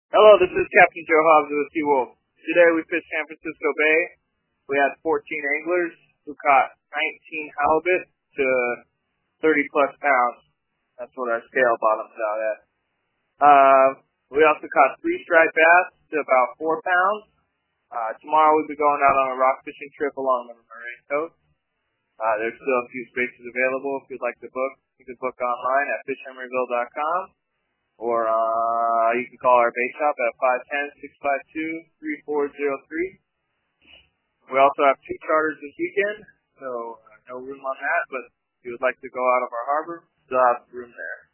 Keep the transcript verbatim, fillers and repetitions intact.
Hello, this is Captain Joe Hobbs of the Seawolf. Today we fished San Francisco Bay. We had fourteen anglers who caught nineteen halibut to thirty plus pounds. That's what our scale bottoms out at. Uh, we also caught three striped bass to about four pounds. Uh, tomorrow we'll be going out on a rock fishing trip along the Moraine Coast. Uh, there's still a few spaces available if you'd like to book. You can book online at fish emeryville dot com. Or uh, you can call our bait shop at five one zero, six five two, three four zero three. We also have two charters this weekend, so uh, no room on that, but if you would like to go out of our harbor, still have room there.